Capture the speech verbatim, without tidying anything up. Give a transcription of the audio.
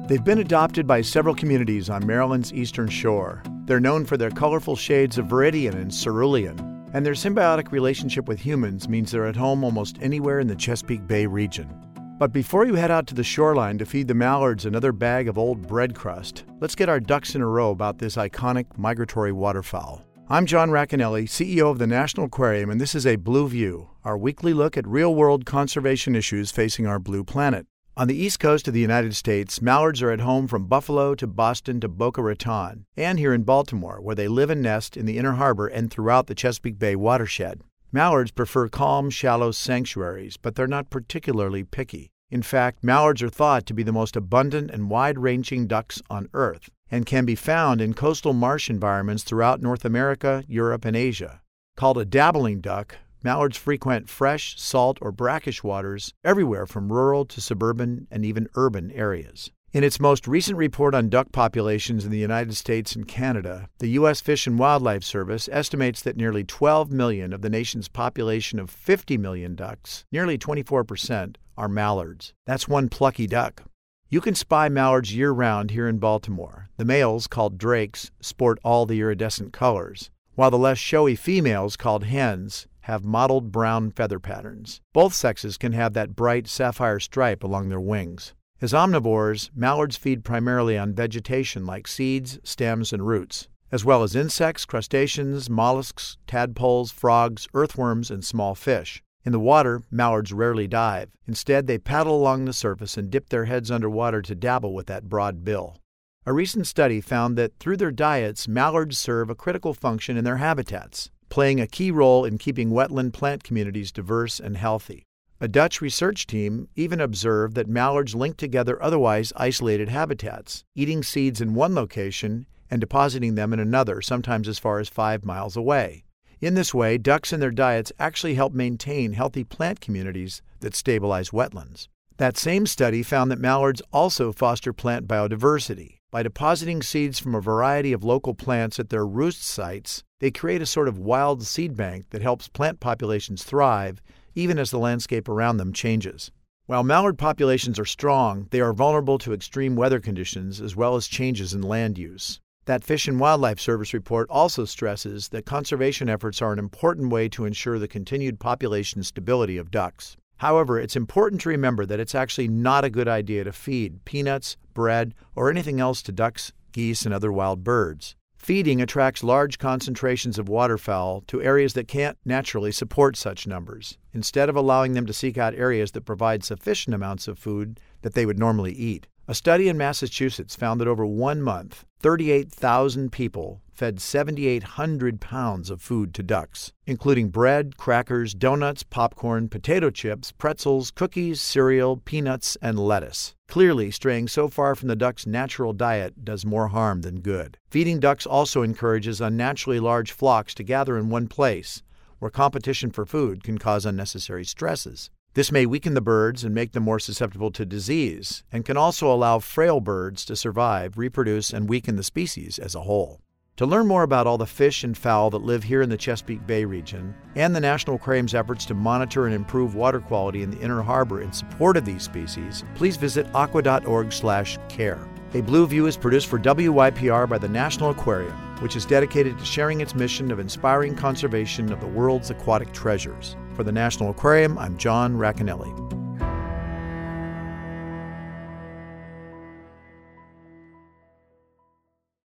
They've been adopted by several communities on Maryland's eastern shore. They're known for their colorful shades of viridian and cerulean, and their symbiotic relationship with humans means they're at home almost anywhere in the Chesapeake Bay region. But before you head out to the shoreline to feed the mallards another bag of old bread crust, let's get our ducks in a row about this iconic migratory waterfowl. I'm John Racanelli, C E O of the National Aquarium, and this is a Blue View, our weekly look at real-world conservation issues facing our blue planet. On the east coast of the United States, mallards are at home from Buffalo to Boston to Boca Raton, and here in Baltimore, where they live and nest in the Inner Harbor and throughout the Chesapeake Bay watershed. Mallards prefer calm, shallow sanctuaries, but they're not particularly picky. In fact, mallards are thought to be the most abundant and wide-ranging ducks on Earth, and can be found in coastal marsh environments throughout North America, Europe, and Asia. Called a dabbling duck, mallards frequent fresh, salt, or brackish waters everywhere from rural to suburban and even urban areas. In its most recent report on duck populations in the United States and Canada, the U S Fish and Wildlife Service estimates that nearly twelve million of the nation's population of fifty million ducks, nearly twenty-four percent, are mallards. That's one plucky duck. You can spy mallards year-round here in Baltimore. The males, called drakes, sport all the iridescent colors, while the less showy females, called hens, have mottled brown feather patterns. Both sexes can have that bright sapphire stripe along their wings. As omnivores, mallards feed primarily on vegetation like seeds, stems, and roots, as well as insects, crustaceans, mollusks, tadpoles, frogs, earthworms, and small fish. In the water, mallards rarely dive. Instead, they paddle along the surface and dip their heads underwater to dabble with that broad bill. A recent study found that through their diets, mallards serve a critical function in their habitats, playing a key role in keeping wetland plant communities diverse and healthy. A Dutch research team even observed that mallards link together otherwise isolated habitats, eating seeds in one location and depositing them in another, sometimes as far as five miles away. In this way, ducks and their diets actually help maintain healthy plant communities that stabilize wetlands. That same study found that mallards also foster plant biodiversity. By depositing seeds from a variety of local plants at their roost sites, they create a sort of wild seed bank that helps plant populations thrive, even as the landscape around them changes. While mallard populations are strong, they are vulnerable to extreme weather conditions as well as changes in land use. That Fish and Wildlife Service report also stresses that conservation efforts are an important way to ensure the continued population stability of ducks. However, it's important to remember that it's actually not a good idea to feed peanuts, bread, or anything else to ducks, geese, and other wild birds. Feeding attracts large concentrations of waterfowl to areas that can't naturally support such numbers, instead of allowing them to seek out areas that provide sufficient amounts of food that they would normally eat. A study in Massachusetts found that over one month, thirty-eight thousand people fed seven thousand eight hundred pounds of food to ducks, including bread, crackers, donuts, popcorn, potato chips, pretzels, cookies, cereal, peanuts, and lettuce. Clearly, straying so far from the duck's natural diet does more harm than good. Feeding ducks also encourages unnaturally large flocks to gather in one place, where competition for food can cause unnecessary stresses. This may weaken the birds and make them more susceptible to disease, and can also allow frail birds to survive, reproduce, and weaken the species as a whole. To learn more about all the fish and fowl that live here in the Chesapeake Bay region, and the National Aquarium's efforts to monitor and improve water quality in the Inner Harbor in support of these species, please visit aqua dot org slash care. A Blue View is produced for W Y P R by the National Aquarium, which is dedicated to sharing its mission of inspiring conservation of the world's aquatic treasures. For the National Aquarium, I'm John Racanelli.